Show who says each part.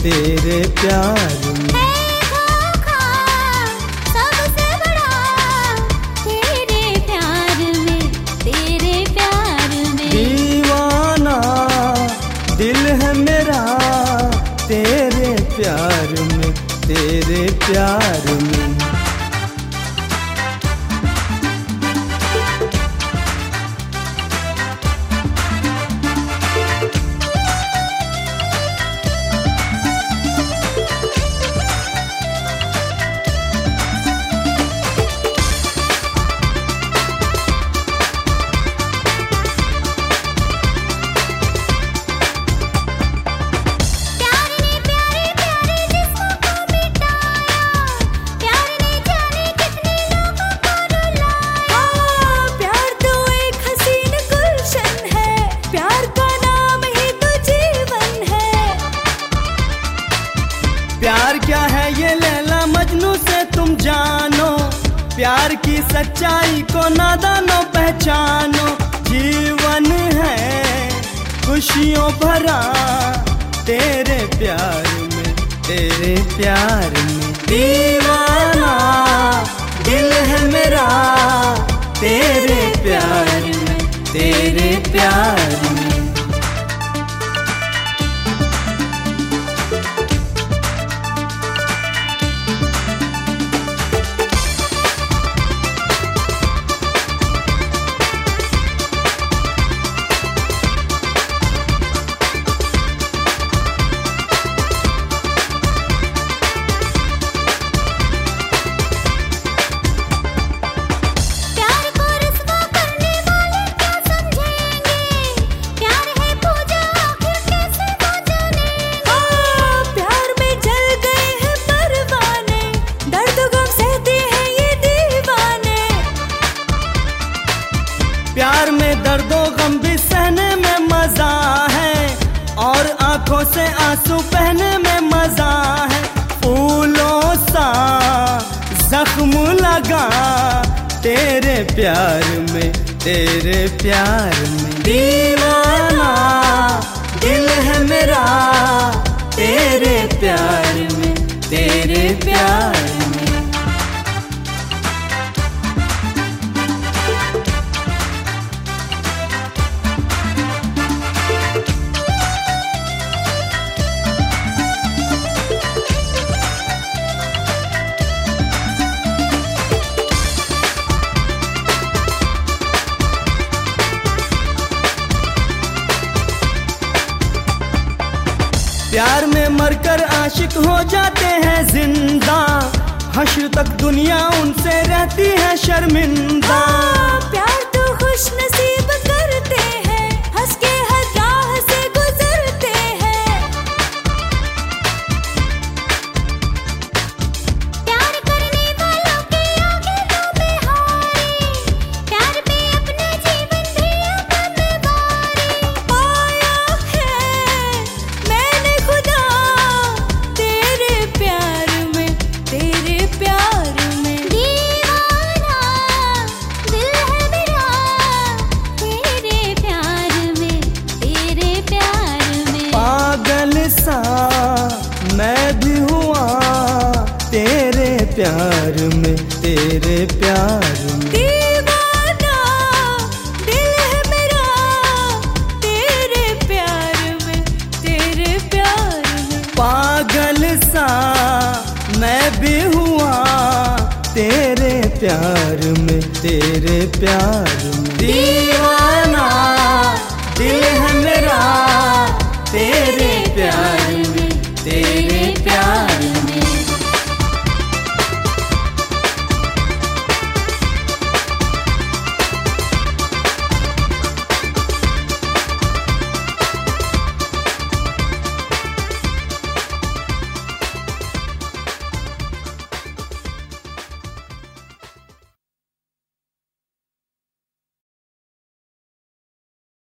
Speaker 1: तेरे प्यार में।
Speaker 2: सबसे बड़ा तेरे प्यार में, तेरे प्यार में।
Speaker 1: दीवाना दिल है मेरा तेरे प्यार में, तेरे प्यार में। प्यार क्या है ये लैला मजनू से तुम जानो, प्यार की सच्चाई को नादानो पहचानो। जीवन है खुशियों भरा तेरे प्यार में, तेरे प्यार में। दीवाना दिल है मेरा तेरे प्यार में, तेरे प्यार में। प्यार में दर्दो गम भी सहने में मजा है, और आंखों से आंसू बहने में मजा है। फूलों सा जख्म लगा तेरे प्यार में, तेरे प्यार में। दीवाना दिल है मेरा तेरे प्यार में, तेरे प्यार में। प्यार में मरकर आशिक हो जाते हैं जिंदा, हश्र तक दुनिया उनसे रहती है शर्मिंदा।
Speaker 2: प्यार तो खुश नसीब करते हैं, हंस के हर राह से गुजरते हैं। प्यार करने वालों के आगे तो बेहारी, प्यार में अपने जीवन भी अपन वारी। पाया है मैंने खुदा तेरे प्यार में, तेरे प्यार में। दीवाना दिल है मेरा तेरे प्यार में, तेरे प्यार में।
Speaker 1: पागल सा मैं भी हुआ तेरे प्यार में, तेरे प्यार में।
Speaker 2: दीवाना दिल है मेरा तेरे प्यार में, तेरे प्यार में।
Speaker 1: पागल सा मैं भी हुआ तेरे प्यार में, तेरे प्यार में। दीवाना दिल है मेरा तेरे प्यार